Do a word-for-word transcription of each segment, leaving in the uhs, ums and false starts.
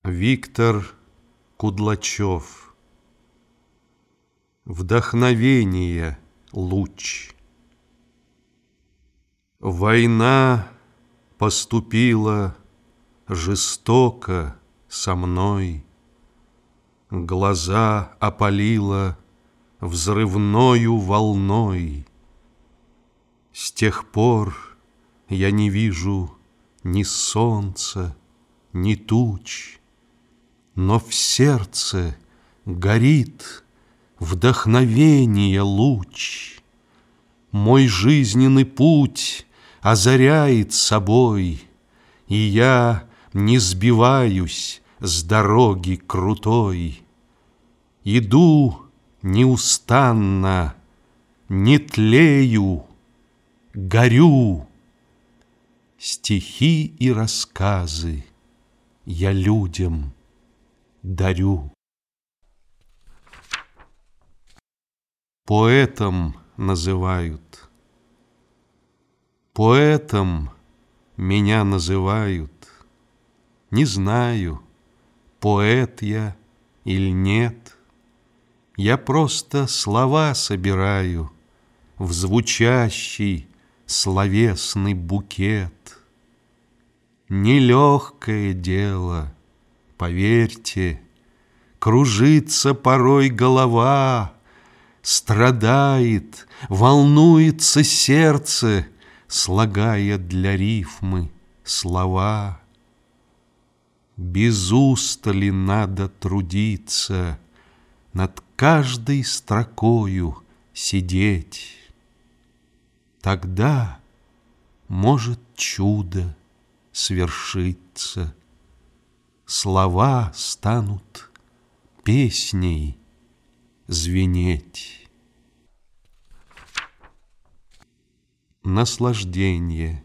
Виктор Кудлачев. Вдохновение луч. Война поступила жестоко со мной, глаза опалила взрывною волной. С тех пор я не вижу ни солнца, ни туч, но в сердце горит вдохновение луч. Мой жизненный путь озаряет собой, и я не сбиваюсь с дороги крутой. Иду неустанно, не тлею, горю. Стихи и рассказы я людям дарю. Поэтом называют, поэтом меня называют. Не знаю, поэт я или нет. Я просто слова собираю в звучащий словесный букет. Нелегкое дело, поверьте, кружится порой голова, страдает, волнуется сердце, слагая для рифмы слова. Без устали надо трудиться, над каждой строкою сидеть. Тогда может чудо свершиться, слова станут песней звенеть. Наслаждение.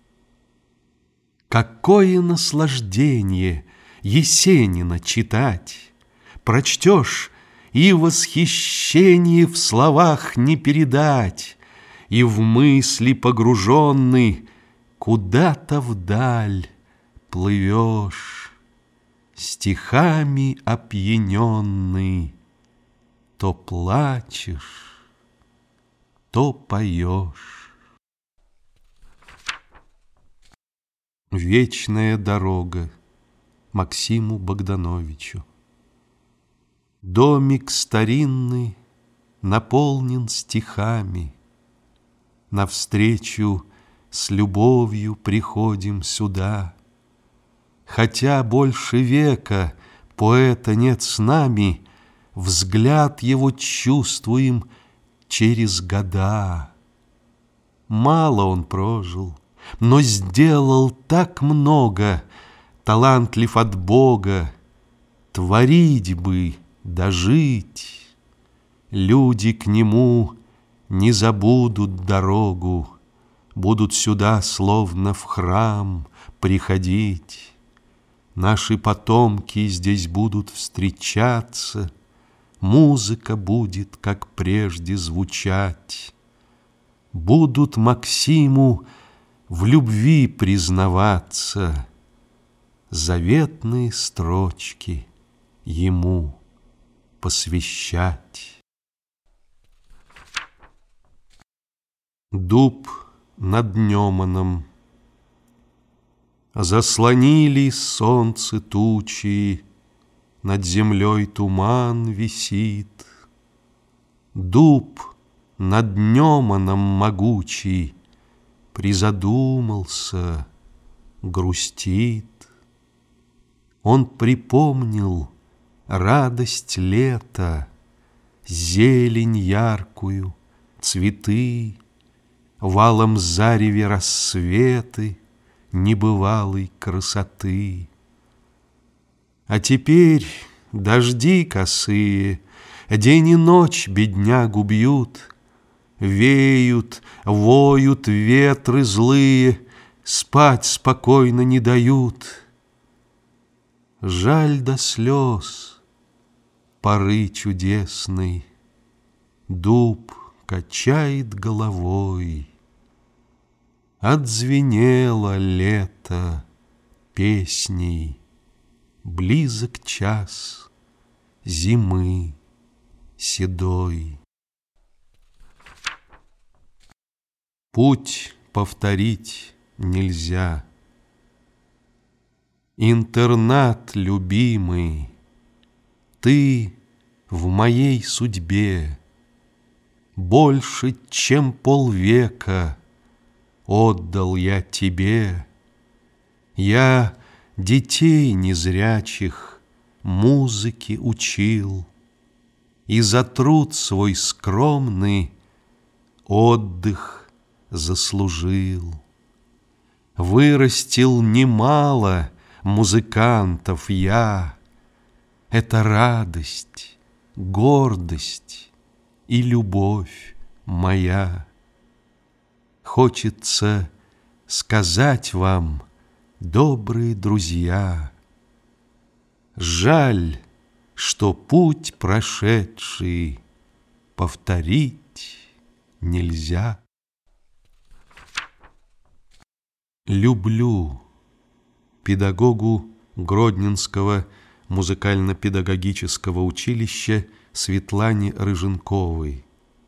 Какое наслаждение Есенина читать! Прочтешь, и восхищение в словах не передать, и в мысли погруженный куда-то вдаль плывешь, стихами опьяненный, то плачешь, то поешь. Вечная дорога Максиму Богдановичу. Домик старинный наполнен стихами. Навстречу с любовью приходим сюда. Хотя больше века поэта нет с нами, взгляд его чувствуем через года. Мало он прожил, но сделал так много, талантлив от Бога. Творить бы, дожить. Люди к нему не забудут дорогу, будут сюда словно в храм приходить. Наши потомки здесь будут встречаться, музыка будет, как прежде, звучать. Будут Максиму в любви признаваться, заветные строчки ему посвящать. Дуб над Неманом. Заслонили солнце тучи, над землей туман висит. Дуб над Неманом могучий призадумался, грустит. Он припомнил радость лета, зелень яркую, цветы, валом зареве рассветы небывалой красоты. А теперь дожди косые день и ночь беднягу бьют, веют, воют ветры злые, спать спокойно не дают. Жаль до слез поры чудесной, дуб качает головой. Отзвенело лето песней близок час зимы седой. Путь повторить нельзя. Интернат любимый, ты в моей судьбе больше, чем полвека отдал я тебе. Я детей незрячих музыке учил и за труд свой скромный отдых заслужил. Вырастил немало музыкантов я. Это радость, гордость и любовь моя. Хочется сказать вам, добрые друзья, жаль, что путь прошедший повторить нельзя. Люблю педагогу Гродненского музыкально-педагогического училища Светлане Рыженковой.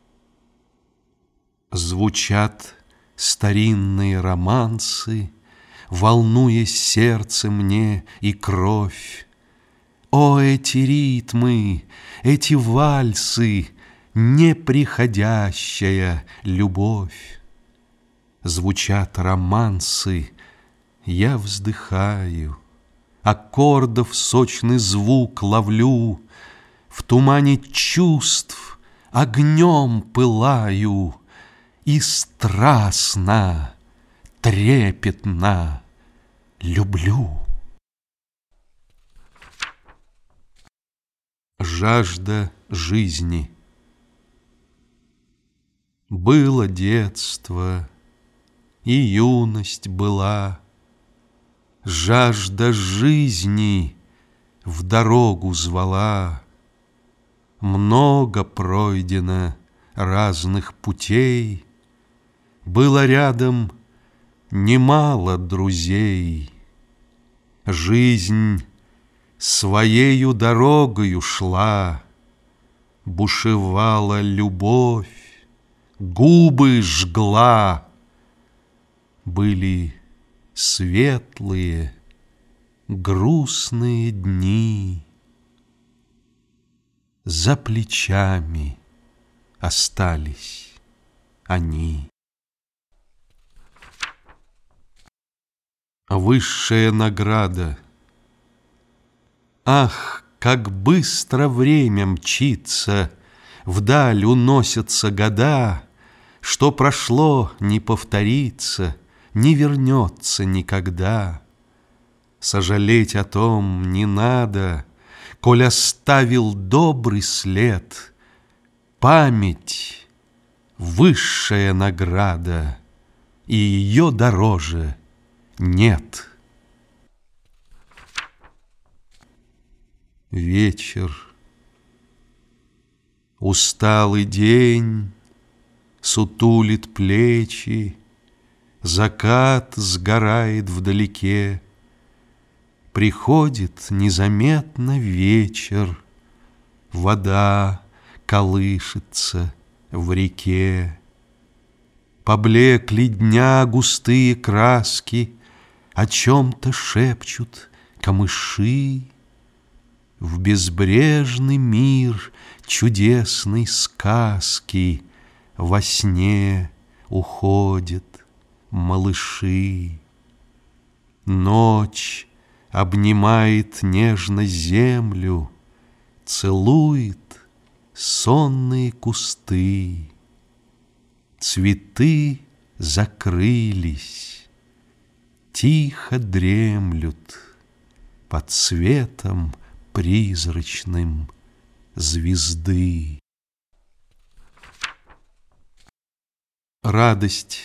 Звучат старинные романсы, волнуя сердце мне и кровь. О, эти ритмы, эти вальсы, неприходящая любовь! Звучат романсы, я вздыхаю, аккордов сочный звук ловлю, в тумане чувств огнем пылаю и страстно, трепетно люблю. Жажда жизни. Было детство, и юность была, жажда жизни в дорогу звала. Много пройдено разных путей, было рядом немало друзей. Жизнь своею дорогою шла, бушевала любовь, губы жгла. Были светлые, грустные дни. За плечами остались они. Высшая награда. Ах, как быстро время мчится, вдаль уносятся года, что прошло, не повторится, не вернется никогда. Сожалеть о том не надо, коль оставил добрый след. Память — высшая награда, и ее дороже нет. Вечер. Усталый день сутулит плечи, закат сгорает вдалеке. Приходит незаметно вечер, вода колышется в реке. Поблекли дня густые краски, о чем-то шепчут камыши. В безбрежный мир чудесной сказки во сне уходят малыши. Ночь обнимает нежно землю, целует сонные кусты. Цветы закрылись, тихо дремлют под светом призрачным звезды. Радость,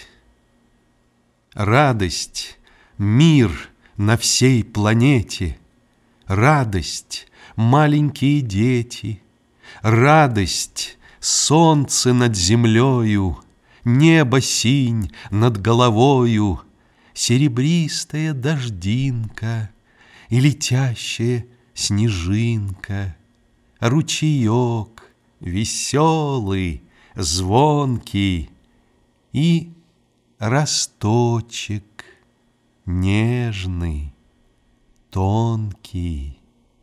радость, мир на всей планете, радость, маленькие дети, радость, солнце над землею, небо синь над головою, серебристая дождинка, и летящая снежинка, ручеек веселый, звонкий и росточек нежный, тонкий.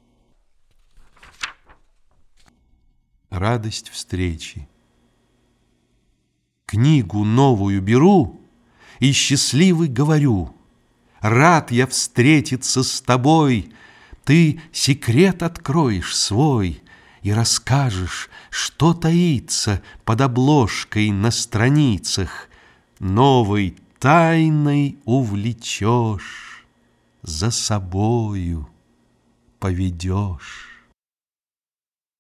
Радость встречи. Книгу новую беру и счастливый говорю: рад я встретиться с тобой. Ты секрет откроешь свой и расскажешь, что таится под обложкой на страницах. Новой тайной увлечешь, за собою поведешь.